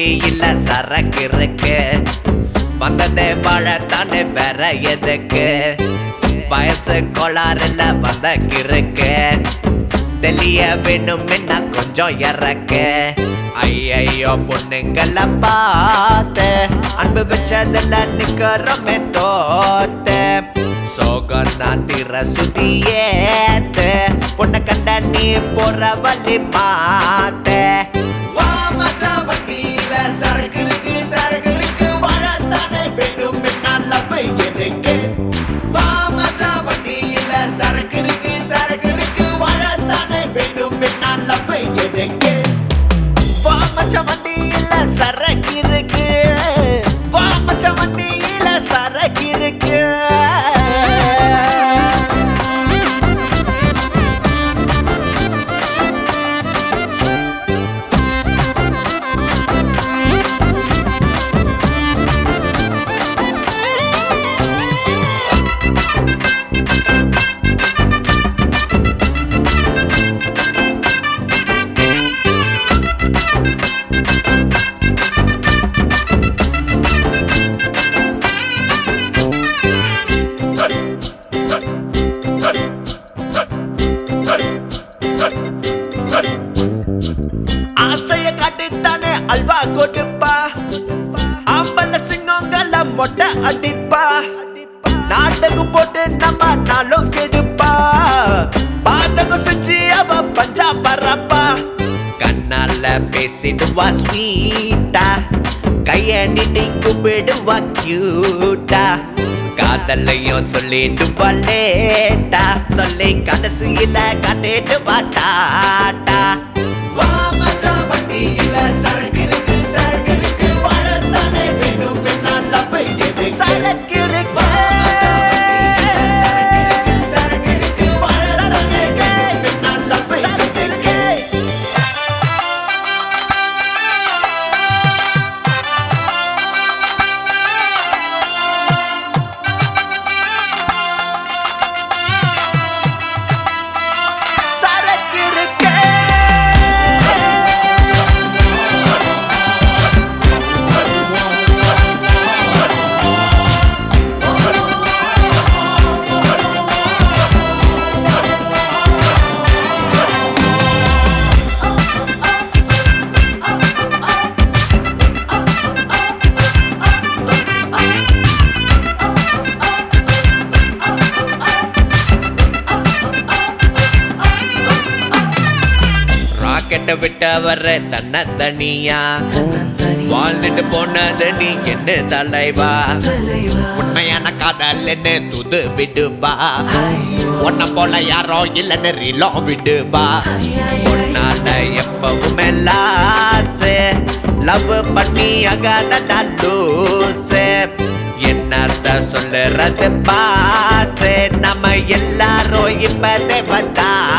இல்ல சரக்கு இருக்கு வந்ததே வாழத்தானே வேற எதுக்கு வயசு கோளாறுல வந்த கிறுக்கு தெளிய வேணும் என்ன கொஞ்சம் இறக்கு ஐயோ பொண்ணுங்கள பார்த்து அன்பு வச்சதுல நிக்கிறோமே தோத்து சோகம் நான் திற சுதியேத்து பொண்ணை கண்ட நீ போற வழி மாத்து வா மச்சான் வண்டியில சரக்கு இருக்கு வாழத்தானே வேணும் நல்ல எதுக்கு வா மச்சான் வண்டியில சரக்கு இருக்கு வாழத்தானே வேணும் நல்ல எதுக்கு வா மச்சான் வண்டியில சரக்கு இருக்கு வா மச்சான் வண்டியில சரக்கு இருக்கு ஆசைய காட்டித்தானே அல்வா கொடுப்பா ஆம்பல சிங்கங்கள மொட்டை அடிப்பா நாட்டகம் போட்டு நம்ம நாளும் கெடுப்பா பாத்தகம் செஞ்சு அவ பஞ்சா பரப்பா கண்ணால பேசிடுவா ஸ்வீட்டா கைய நீட்டி கும்பிடுவா கியூட்டா காதலையும் சொல்லிடுவா லேட்டா சொல்லி கடைசியில காட்டிடுவா டாட்டா வா மச்சான் வண்டியில சரக்கு இருக்கு வாழத்தானே வேணும் நல்ல எதுக்கு சரக்கு இருக்கு சரக்கு இருக்கு வாழத்தானே வேணும் நல்ல எதுக்கு சரக்கு இருக்கு ராக்கெட்ட விட்டவர் தன்ன தனியா வாழ்ந்துட்டு போனது நீ என்ன தலைவா உண்மையான காதல் என்ன துது விடுபா உன்ன போல யாரோ இல்லன்னு ரீலோ விடுபா உன்னால எப்பவுமே லாசு லவ் பண்ணி அகாத லூசு என்னத்த சொல்லுறது பாசு நம்ம எல்லாரும் இப்ப தேவதா